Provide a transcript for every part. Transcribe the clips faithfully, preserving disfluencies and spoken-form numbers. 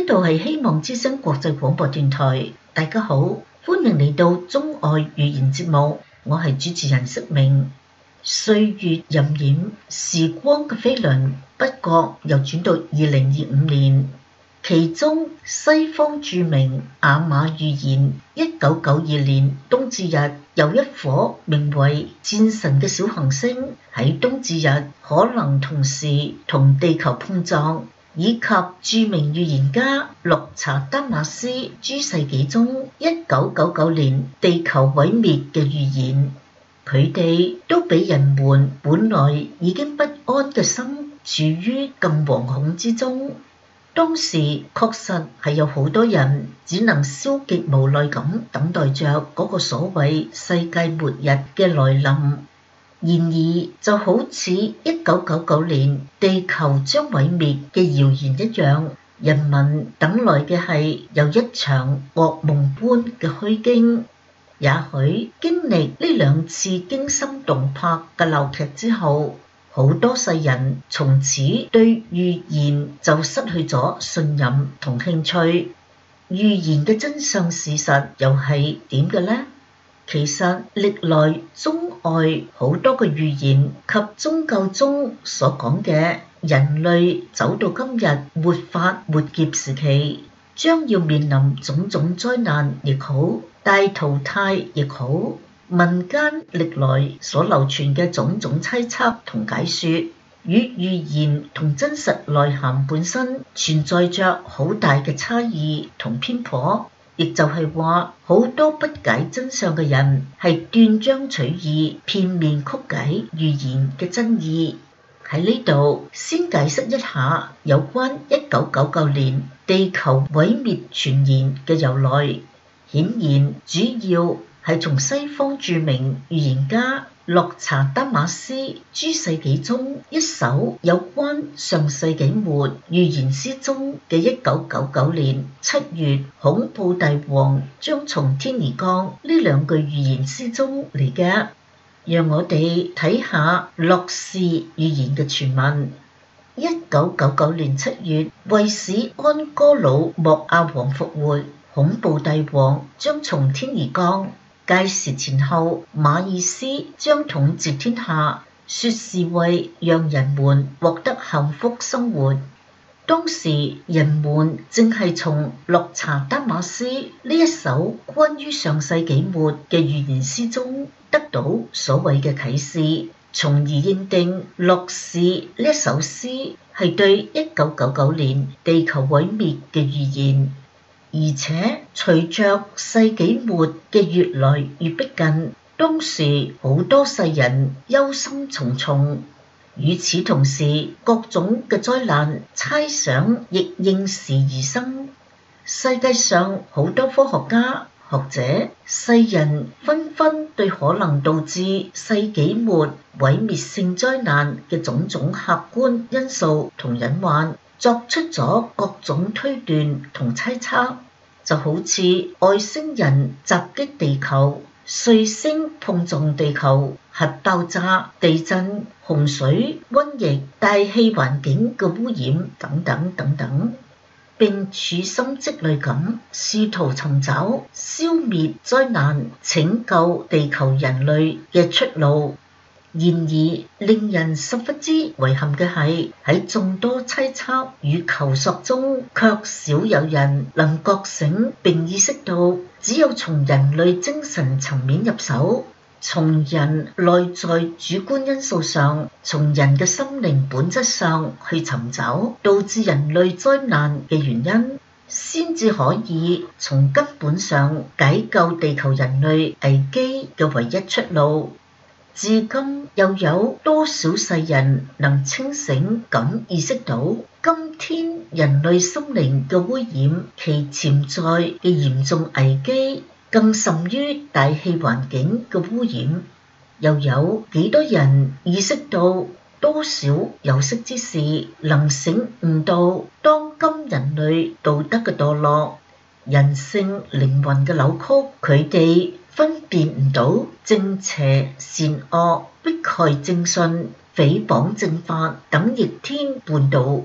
度係希望之聲國際廣播電台，大家好，歡迎嚟到中外語言節目，我係主持人釋明。歲月荏苒，時光嘅飛輪，不覺又轉到二零二五年。其中西方著名亞馬預言，一九九二年冬至日有一顆名為戰神嘅小行星喺冬至日可能同時同地球碰撞，以及著名預言家洛查丹馬斯諸世紀中一九九九年地球毀滅嘅預言，佢哋都俾人們本來已經不安嘅心處於更惶恐之中。當時確實係有好多人只能消極無奈咁等待着嗰個所謂世界末日嘅來臨。然而就好似一九九九年地球將毀滅嘅謠言一樣，人民等來嘅係又一場噩夢般嘅虛驚。也許經歷呢兩次驚心動魄嘅鬧劇之後，好多世人從此對預言就失去咗信任同興趣。預言嘅真相事實又係點嘅呢？其實歷來中外好多嘅預言及宗教中所講嘅人類走到今日末法末劫時期，將要面臨種種災難亦好，大淘汰亦好，民間歷來所流傳嘅種種猜測同解說，與預言同真實內涵本身存在着好大嘅差異同偏頗，亦就係話好多不解真相嘅人係斷章取義、片面曲解預言嘅真意。喺呢度先解釋一下有關一九九九年地球毀滅傳言嘅由來。顯然主要係從西方著名預言家洛查丹馬斯諸世紀中一首有關上世紀末預言詩中嘅一九九九年七月恐怖大王將從天而降呢兩句預言詩中嚟嘅。讓我哋睇下洛氏預言嘅傳聞。一九九九年七月，為使安哥魯莫亞王復活，恐怖大王將從天而降。屆時前後，馬爾斯將統治天下，說是為讓人們獲得幸福生活。當時人們正係從洛查丹馬斯呢一首關於上世紀末嘅預言詩中得到所謂嘅啟示，從而認定洛氏呢一首詩係對一九九九年地球毀滅嘅預言。而且隨着世紀末嘅越來越逼近，當時好多世人憂心忡忡。與此同時，各種嘅災難猜想亦應時而生。世界上好多科學家、學者、世人紛紛對可能導致世紀末毀滅性災難嘅種種客觀因素同隱患作出咗各種推斷同猜測，就好似外星人襲擊地球、彗星碰撞地球、核爆炸、地震、洪水、瘟疫、大氣環境嘅污染等等等等，並處心積慮咁試圖尋找消滅災難、拯救地球人類嘅出路。然而令人十分之遺憾嘅係，喺眾多猜測與求索中，卻少有人能覺醒並意識到，只有從人類精神層面入手，從人內在主觀因素上，從人嘅心靈本質上去尋找導致人類災難嘅原因，先至可以從根本上解救地球人類危機嘅唯一出路。至今又有多少世人能清醒咁意識到，今天人類心靈嘅污染，其潛在嘅嚴重危機更甚於大氣環境嘅污染？又有幾多人意識到，多少有識之士能醒悟到，當今人類道德嘅墮落、人性靈魂嘅扭曲，佢哋分辨唔到正邪善惡、迫害正信、誹謗正法等逆天叛道，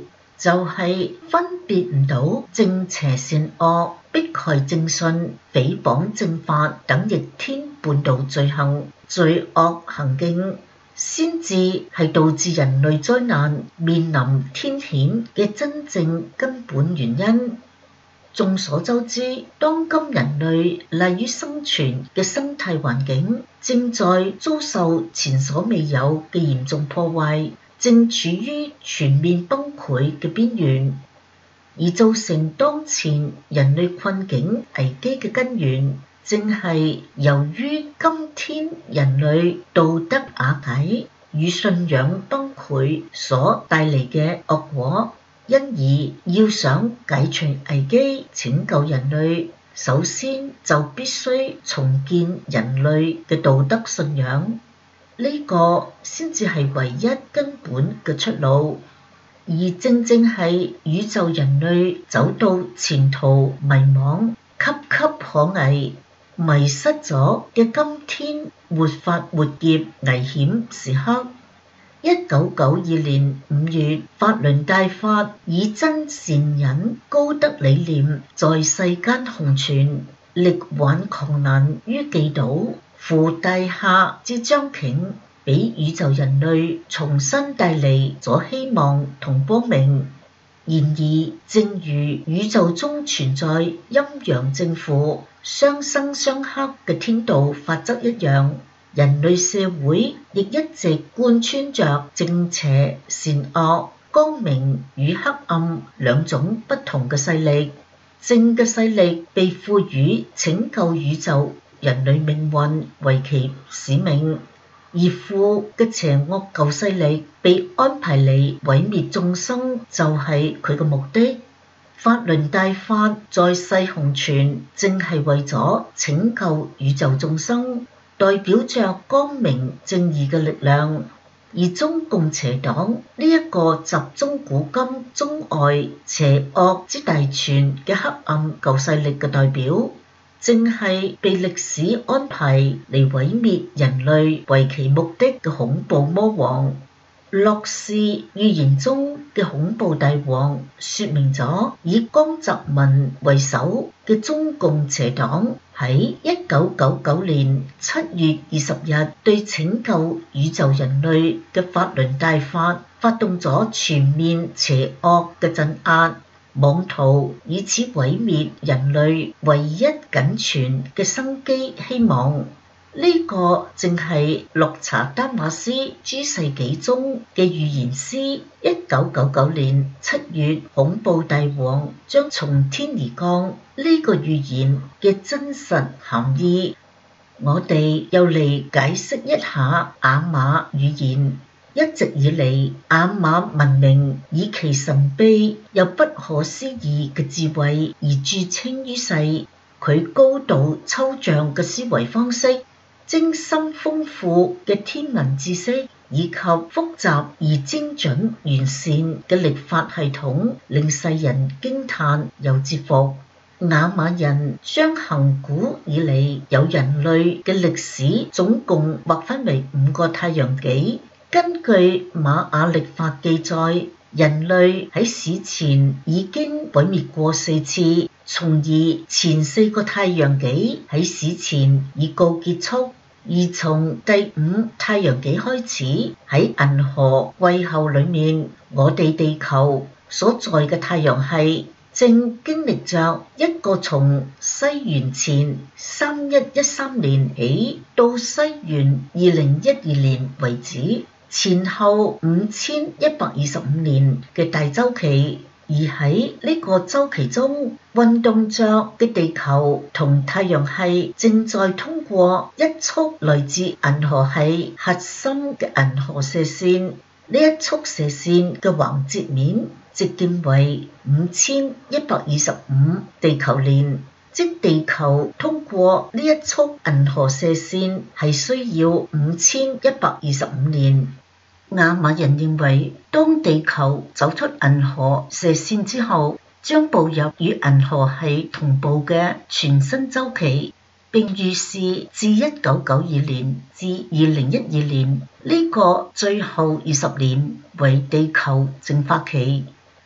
就係分別唔到正邪善惡、迫害正信、誹謗正法等逆天叛道罪行、罪惡行徑，先至係導致人類災難面臨天險嘅真正根本原因。眾所周知，當今人類賴於生存嘅生態環境正在遭受前所未有嘅嚴重破壞，正處於全面崩潰嘅邊緣，而造成當前人類困境危機嘅根源，正係由於今天人類道德瓦解與信仰崩潰所帶嚟嘅惡果。因而要想解除危機、拯救人類，首先就必須重建人類嘅道德信仰，呢個先至係唯一根本嘅出路。而正正係宇宙人類走到前途迷茫、岌岌可危、迷失咗嘅今天沒法活劫危險時刻。一九九二年五月，法輪大法以真善忍高德理念在世間紅傳，力挽狂瀾於既倒，扶大廈之將傾，俾宇宙人類重新帶嚟咗希望同光明。然而，正如宇宙中存在陰陽正負、相生相克嘅天道法則一樣，人類社會亦一直貫穿着正邪善惡、光明與黑暗兩種不同嘅勢力。正嘅勢力被賦予拯救宇宙人類命運為其使命，而負嘅邪惡舊勢力被安排嚟毀滅眾生，就係佢嘅目的。法輪大法在世紅傳，正係為咗拯救宇宙眾生，代表着光明正義嘅力量。而中共邪黨呢一個集中古今中外邪惡之大全嘅黑暗舊勢力嘅代表，正係被歷史安排嚟毀滅人類為其目的嘅恐怖魔王。洛氏預言中嘅恐怖大王，說明咗以江澤民為首嘅中共邪黨喺一九九九年七月二十日對拯救宇宙人類嘅法輪大法發動咗全面邪惡嘅鎮壓，妄圖以此毀滅人類唯一僅存嘅生機希望。呢個正係洛查丹馬斯諸世紀中嘅預言師一九九九年七月恐怖大王將從天而降呢個預言嘅真實含義。我哋又嚟解釋一下亞瑪語言。一直以嚟，亞瑪文明以其神秘又不可思議嘅智慧而著稱於世。佢高度抽象嘅思維方式、精深豐富嘅天文知識以及複雜而精準完善嘅曆法系統，令世人驚嘆又折服。亞瑪人將亙古以嚟有人類嘅歷史總共劃分為五個太陽紀。根據瑪雅曆法記載，人類喺史前已經毀滅過四次，從而前四個太陽紀喺史前已告結束。而從第五太陽紀開始，喺銀河系後裏面，我哋地球所在嘅太陽系正經歷着一個從西元前三一一三年起到西元二零一二年為止，前後五千一百二十五年嘅大周期。而喺呢個周期中，運動着嘅地球同太陽系正在通過一束來自銀河系核心嘅銀河射線，呢一束射線嘅橫截面直徑為五千一百二十五地球年，即地球通過呢一束銀河射線係需要五千一百二十五年。亞瑪人認為，當地球走出銀河射線之後，將步入與銀河系同步嘅全新周期，並預示自一九九二年至二零一二年呢個最後二十年為地球淨化期。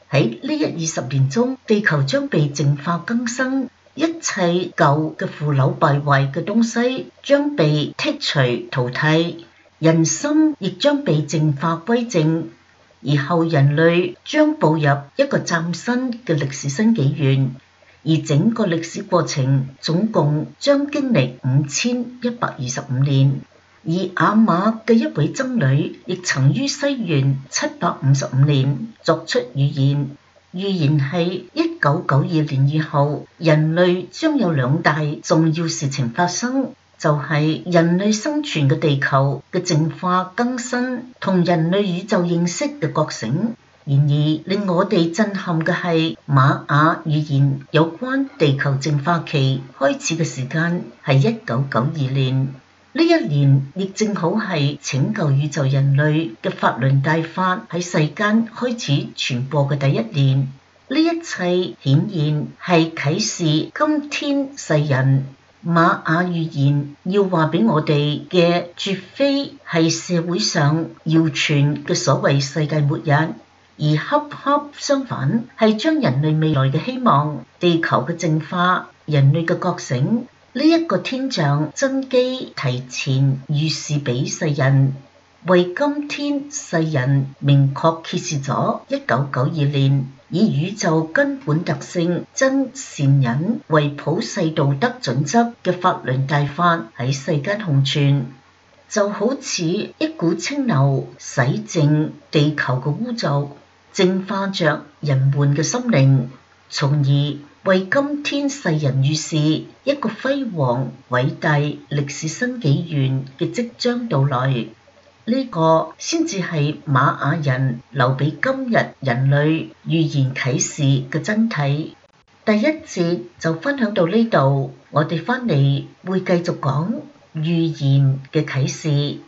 喺呢一二十年中，地球將被淨化更新，一切舊嘅腐朽敗壞嘅東西將被剔除淘汰，人心亦將被淨化歸正，而後人類將步入一個嶄新嘅歷史新紀元，而整個歷史過程總共將經歷五千一百二十五年。而亞瑪嘅一位僧侶亦曾於西元七百五十五年作出預言，預言係一九九二年以後，人類將有兩大重要事情發生，就係、是、人類生存嘅地球嘅淨化更新同人類宇宙認識嘅覺醒。然而令我哋震撼嘅係瑪雅預言有關地球淨化期開始嘅時間係一九九二年。呢一年亦正好係拯救宇宙人類嘅法輪大法喺世間開始傳播嘅第一年。呢一切顯現係啟示今天世人瑪雅預言要話俾我哋嘅，絕非係社會上謠傳嘅所謂世界末日，而恰恰相反係將人類未來嘅希望、地球嘅淨化、人類嘅覺醒呢一個天象真機提前預示俾世人，為今天世人明確揭示咗一九九二年以宇宙根本特性真善忍為普世道德準則嘅法輪大法喺世間共存，就好似一股清流洗淨地球嘅污濁，淨化着人們嘅心靈，從而為今天世人預示一個輝煌偉大歷史新紀元嘅即將到來。呢、這個先至係瑪雅人留俾今日人類預言啟示嘅真諦。第一節就分享到呢度，我哋返嚟會繼續講預言嘅啟示。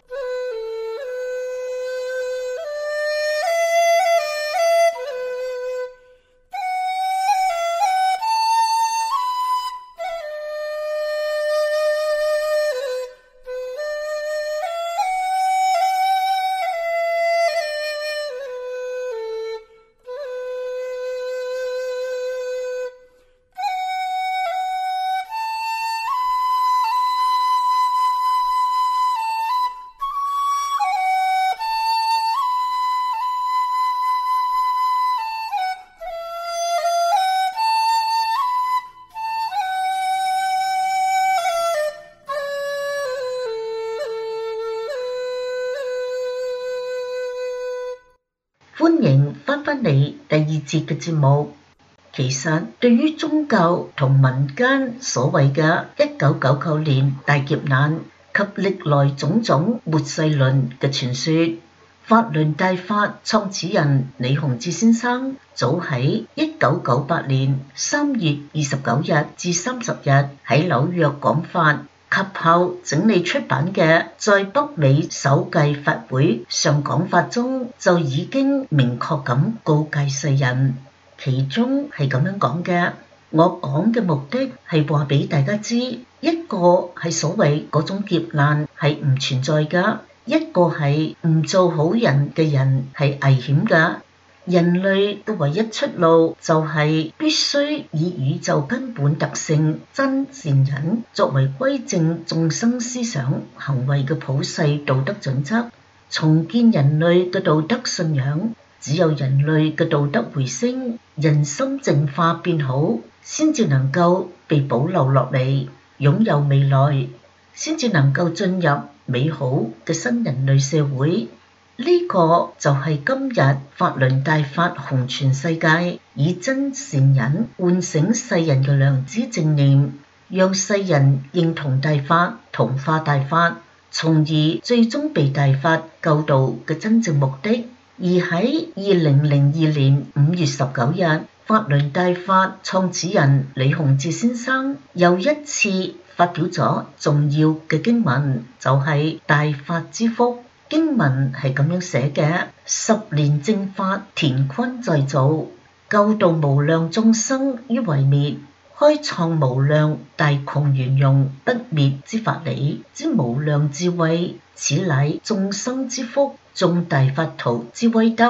歡迎翻返嚟第二節嘅節目。其實對於宗教同民間所謂嘅一九九九年大劫難及歷來種種末世論嘅傳說，法輪大法創始人李洪志先生早喺一九九八年三月二十九日至三十日喺紐約講法，及後整理出版嘅在北美首屆法會上講法中，就已經明確咁告誡世人，其中係咁樣講嘅：我講嘅目的係話俾大家知，一個係所謂嗰種劫難係唔存在噶，一個係唔做好人嘅人係危險噶。人類嘅唯一出路就係必須以宇宙根本特性真善忍作為歸正眾生思想行為嘅普世道德準則，重建人類嘅道德信仰。只有人類嘅道德回升，人心淨化變好，先至能夠被保留落嚟，擁有未來，先至能夠進入美好嘅新人類社會。呢個就係今日法輪大法弘傳世界，以真善忍喚醒世人嘅良知正念，讓世人認同大法、同化大法，從而最終被大法救度嘅真正目的。而喺二零零二年五月十九日，法輪大法創始人李洪志先生又一次發表咗重要嘅經文，就係、是、大法之福。經文係咁樣寫嘅：十年正法，乾坤再造，救度無量眾生於毀滅，開創無量大窮圓融不滅之法理之無量智慧，此乃眾生之福，眾大法徒之威德。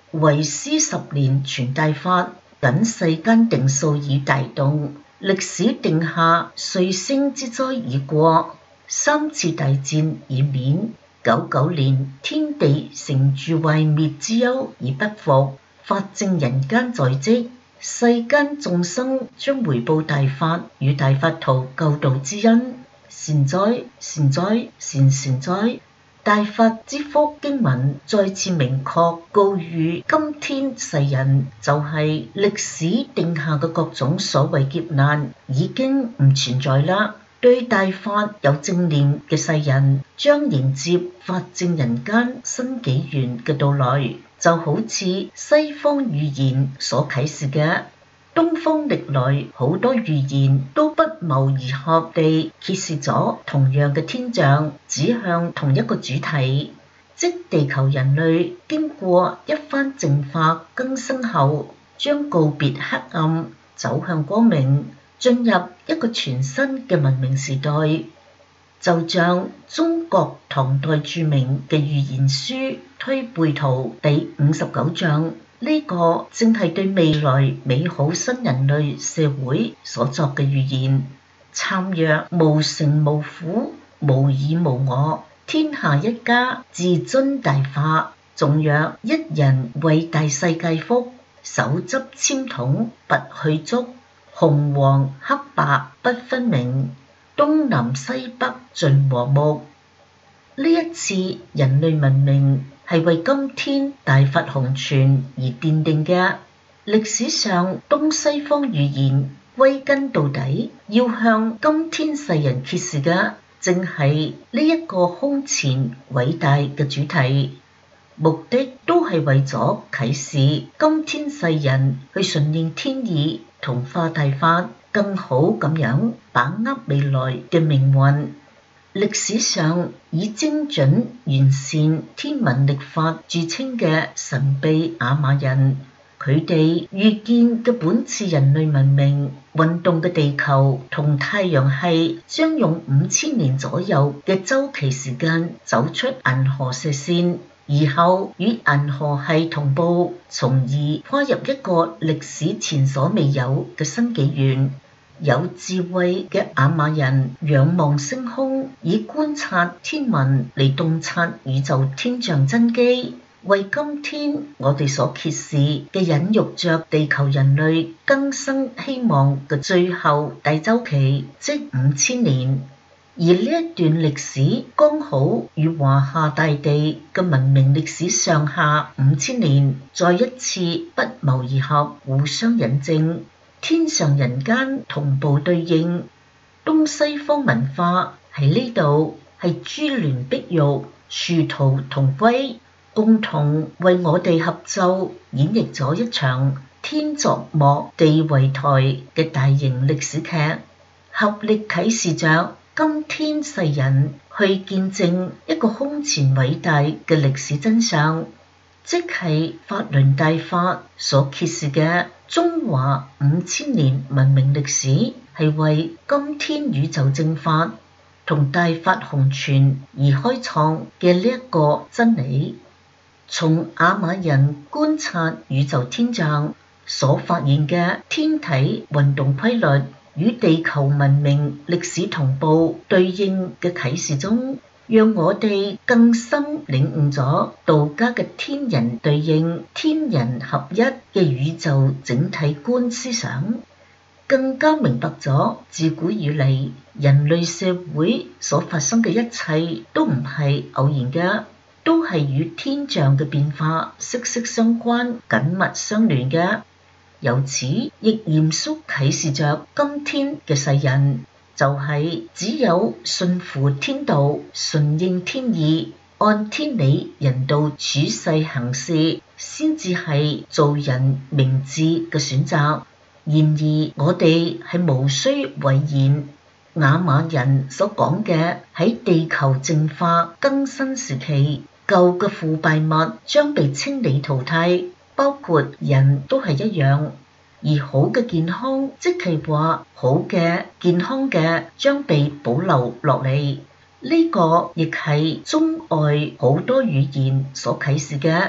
為師十年傳大法，僅世間定數已大動，歷史定下歲星之災已過，三次大戰已免，九九年天地成住壞滅之憂而不復，法正人間在即，世間眾生將回報大法與大法圖救度之恩。善哉善哉善善哉！大法之福經文再次明確告諭今天世人，就係歷史定下嘅各種所謂劫難已經唔存在啦。對大法有正念嘅世人，將迎接法正人間新紀元嘅到來，就好似西方預言所啟示嘅。東方歷來好多預言都不謀而合地揭示咗同樣嘅天象，指向同一個主題，即地球人類經過一番淨化更新後，將告別黑暗，走向光明，進入一個全新嘅文明時代。就像中國唐代著名嘅預言書《推背圖》第五十九章。呢個正係對未來美好新人類社會所作嘅預言。讖曰：無成無苦，無以無我，天下一家，自尊大化。仲曰：一人為大世界福，手執籤筒拔去足，紅黃黑白不分明，東南西北盡和睦。呢一次人類文明係為今天大法紅傳而奠定嘅。歷史上東西方預言歸根到底要向今天世人揭示嘅，正係呢一個空前偉大嘅主題，目的都係為咗啟示今天世人去順應天意，同化大法，更好咁樣把握未來嘅命運。歷史上以精準完善天文曆法著稱嘅神秘亞瑪人，佢哋預見嘅本次人類文明運動嘅地球同太陽系將用五千年左右嘅週期時間走出銀河射線，而後與銀河系同步，從而跨入一個歷史前所未有嘅新紀元。有智慧嘅亞瑪人仰望星空，以觀察天文嚟洞察宇宙天象真機，為今天我哋所揭示嘅隱喻着地球人類更生希望嘅最後大周期，即五千年。而呢一段歷史剛好與華夏大地嘅文明歷史上下五千年再一次不謀而合，互相引證。天上人間同步對應，東西方文化喺呢度係珠聯璧玉、殊途同歸，共同為我哋合奏演繹咗一場天作幕地為台嘅大型歷史劇，合力啟示着今天世人去見證一個空前偉大嘅歷史真相，即係法輪大法所揭示嘅中華五千年文明歷史，係為今天宇宙正法同大法紅傳而開創嘅呢一個真理。從亞瑪人觀察宇宙天象所發現嘅天體運動規律與地球文明歷史同步對應嘅啟示中，讓我哋更深領悟咗道家嘅天人對應、天人合一嘅宇宙整體觀思想，更加明白咗自古以嚟人類社會所發生嘅一切都唔係偶然嘅，都係與天象嘅變化息息相關、緊密相連嘅。由此亦嚴肅啟示着今天嘅世人，就係只有順乎天道、順應天意、按天理人道處世行事，先至係做人明智嘅選擇。然而我哋係無需諱言，亞瑪人所講嘅喺地球淨化更新時期，舊嘅腐敗物將被清理淘汰，包括人都係一樣。而好嘅健康，即係話好嘅健康嘅將被保留落嚟。呢個亦係中外好多語言所啟示嘅。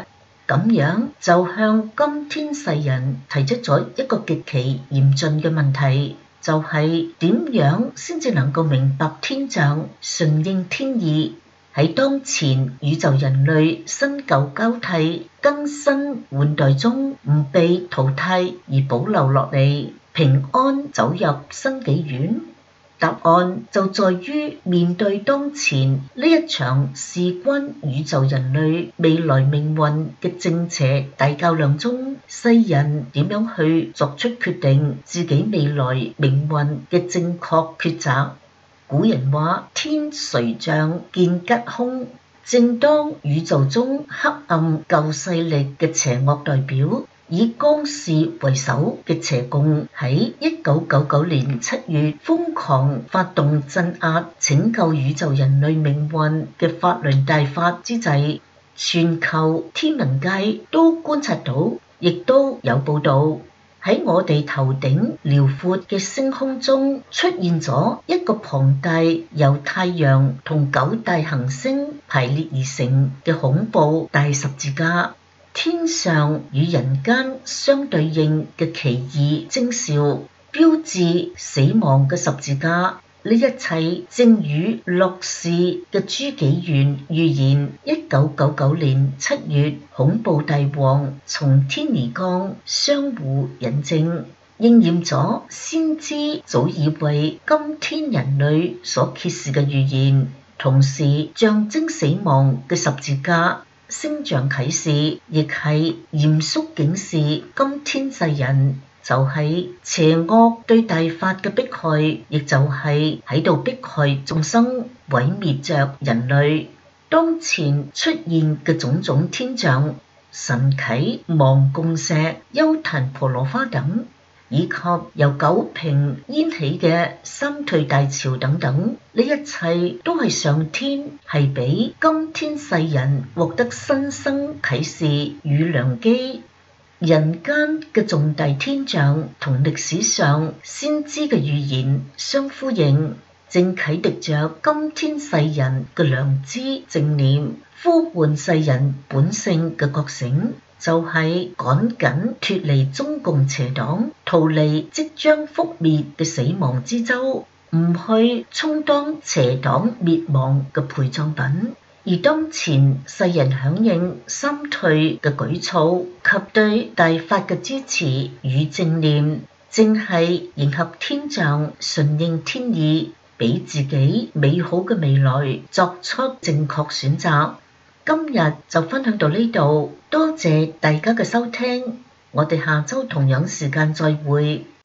咁樣就向今天世人提出咗一個極其嚴峻嘅問題，就係點樣先至能夠明白天象，順應天意，喺當前宇宙人類新舊交替、更新換代中唔被淘汰而保留落嚟，平安走入新紀元。答案就在於面對當前呢一場事關宇宙人類未來命運嘅正邪大較量中，世人點樣去作出決定自己未來命運嘅正確抉擇。古人話天垂象見吉凶，正當宇宙中黑暗舊勢力嘅邪惡代表以光氏為首嘅邪共喺一九九九年七月瘋狂發動鎮壓拯救宇宙人類命運嘅法輪大法之際，全球天文界都觀察到，亦都有報道，喺我哋頭頂遼闊嘅星空中出現咗一個龐大由太陽同九大行星排列而成嘅恐怖大十字架。天上與人間相對應嘅奇異徵兆，標誌死亡嘅十字架，呢一切正與洛氏嘅朱紀元預言一九九九年七月恐怖大王從天而降相互印證，應驗咗先知早已為今天人類所揭示嘅預言，同時象徵死亡嘅十字架星象啟示，亦係嚴肅警示今天世人，就係邪惡對大法嘅迫害，亦就係喺度迫害眾生，毀滅着人類。當前出現嘅種種天象，神啟、望共石、丘壇婆羅花等，以及由九平掀起嘅三退大潮等等，呢一切都係上天係俾今天世人獲得新生啟示與良機。人間嘅重大天象同歷史上先知嘅預言相呼應，正啟迪着今天世人嘅良知正念，呼喚世人本性嘅覺醒，就係趕緊脫離中共邪黨，逃離即將覆滅嘅死亡之舟，唔去充當邪黨滅亡嘅陪葬品。而當前世人響應三退嘅舉措及對大法嘅支持與正念，正係迎合天象，順應天意，俾自己美好嘅未來作出正確選擇。今日就分享到呢度，多謝大家嘅收聽，我哋下周同樣時間再會。